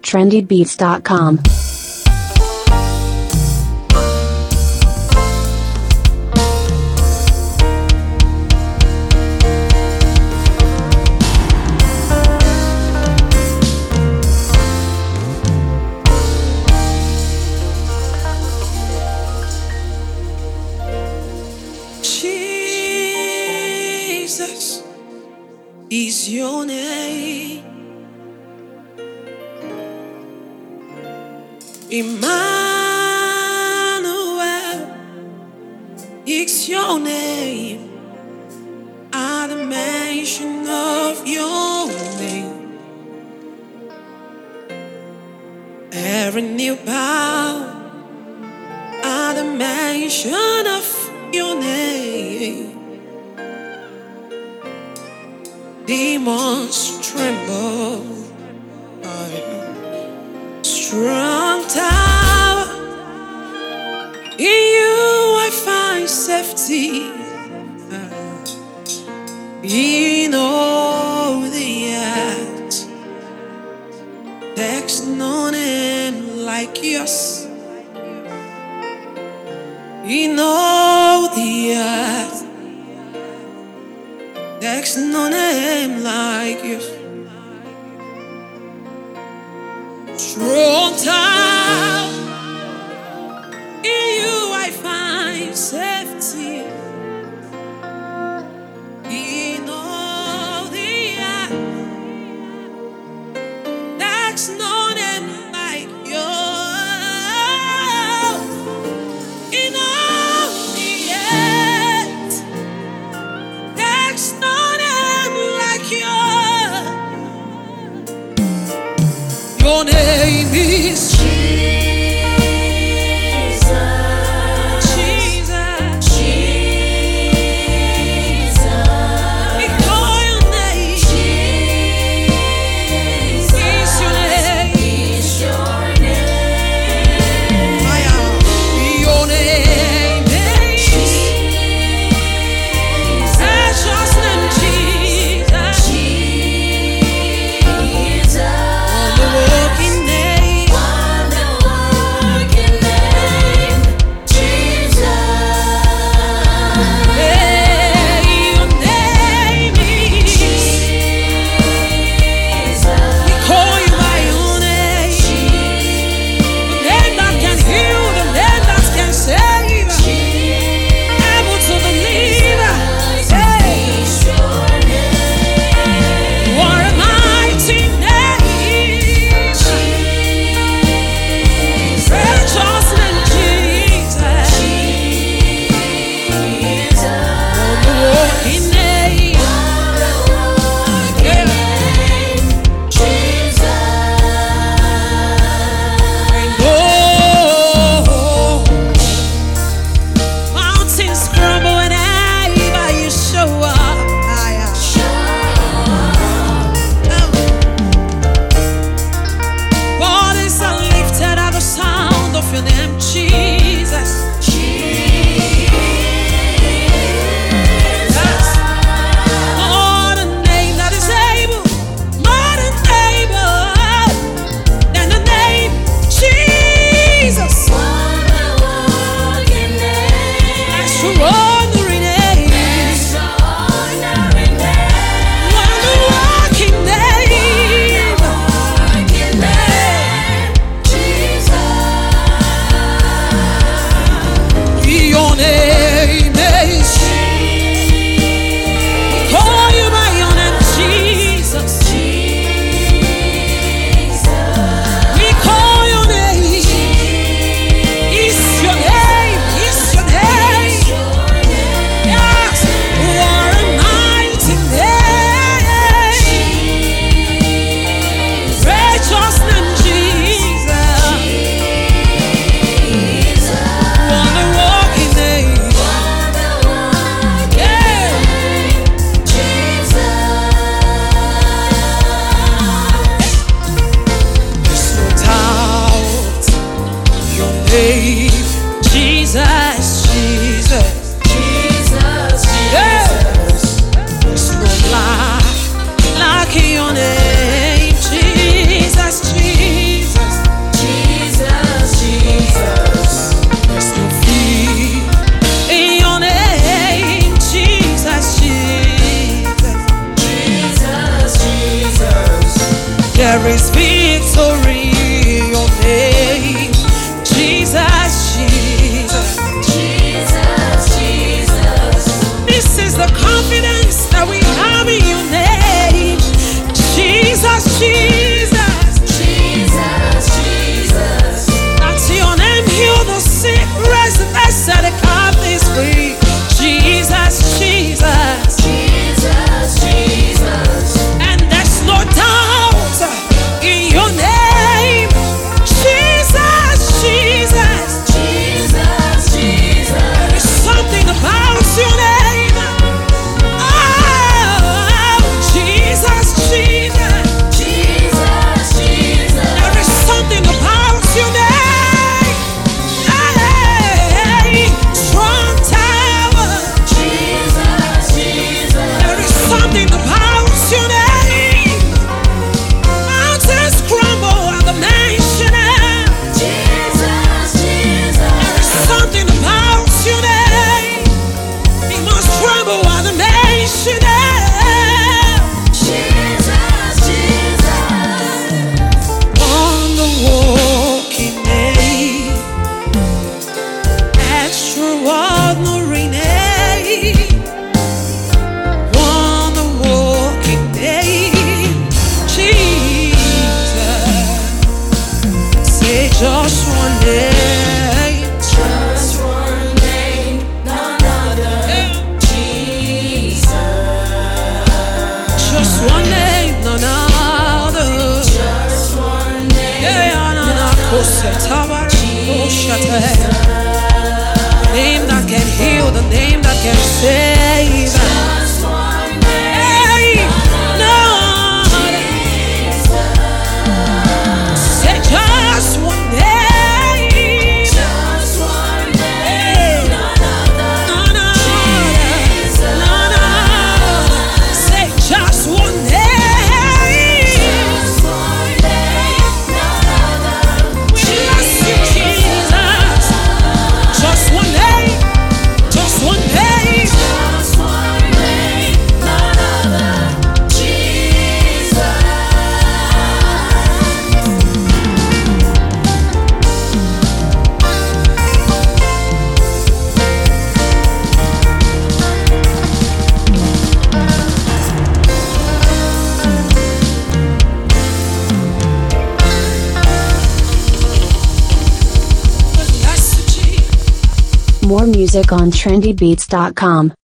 trendybeats.com. Jesus is your name. Emmanuel is your name. At the mention of your name, every knee bow. At the mention of your name, demons tremble. Strong tower, in you I find safety. In all the earth, there's no name like yours. In all the earth, there's no name like yours. Strong tower, in you I find safety. In all the earth, there's no name like yours. In all the earth, there's no name like yours. Your name is There is victory in your name. Jesus, Jesus. Jesus, Jesus. This is the confidence that we have in your name. Jesus, Jesus. Jesus, Jesus. That's your name, heal the sick, raise the dead, set the captives free. Jesus, Jesus. Jesus, Jesus. And there's no doubt in your name. Jesus, Jesus. Jesus, Jesus. There is something about your name. Oh, Jesus, Jesus. Jesus, Jesus. There is something about your name. Hey, strong tower. Jesus, Jesus. There is something about your name. Mountains crumble at the mention of. Jesus, Jesus. There is something about your name. He must tremble at the mention of. Jesus, Jesus. Wonder walking name. Extraordinary name. Wonder walking name. Jesus. Say just one name. Just one name, none other. Jesus. Just one name, none other. Just one name. Yeah, none name that can heal, the name that can save. Just one name. Hey, no. Say just one name. Just one name, Hey, none other. none other, none other. Say just one name. Just one name, none other. We bless you, Jesus. Just one name, just one name. Just one name, none other. Jesus. Bless you, Jesus. More music on trendybeats.com.